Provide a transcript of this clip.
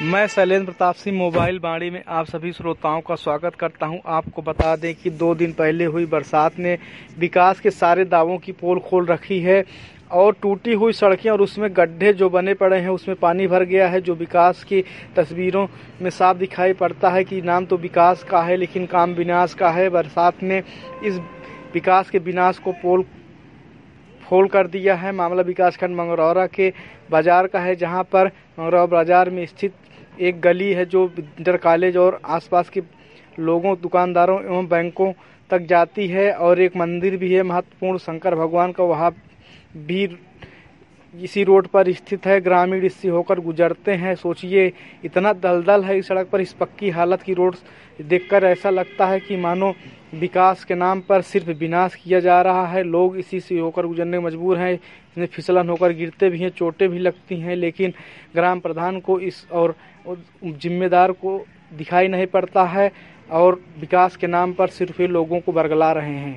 मैं शैलेंद्र प्रताप सिंह मोबाइल बाड़ी में आप सभी श्रोताओं का स्वागत करता हूं। आपको बता दें कि 2 दिन पहले हुई बरसात ने विकास के सारे दावों की पोल खोल रखी है और टूटी हुई सड़कें और उसमें गड्ढे जो बने पड़े हैं उसमें पानी भर गया है, जो विकास की तस्वीरों में साफ दिखाई पड़ता है कि नाम तो विकास का है लेकिन काम विनाश का है। बरसात ने इस विकास के विनाश को पोल खोल कर दिया है। मामला विकासखंड मंगरौरा के बाजार का है, जहां पर मंगरौरा बाजार में स्थित एक गली है जो इंटर कॉलेज और आसपास के लोगों, दुकानदारों एवं बैंकों तक जाती है, और एक मंदिर भी है महत्वपूर्ण शंकर भगवान का, वहाँ भी इसी रोड पर स्थित है। ग्रामीण इससे होकर गुजरते हैं। सोचिए, इतना दलदल है इस सड़क पर। इस पक्की हालत की रोड देखकर ऐसा लगता है कि मानो विकास के नाम पर सिर्फ विनाश किया जा रहा है। लोग इसी से होकर गुजरने मजबूर हैं। इसमें फिसलन होकर गिरते भी हैं, चोटें भी लगती हैं, लेकिन ग्राम प्रधान को इस और जिम्मेदार को दिखाई नहीं पड़ता है और विकास के नाम पर सिर्फ ये लोगों को बरगला रहे हैं।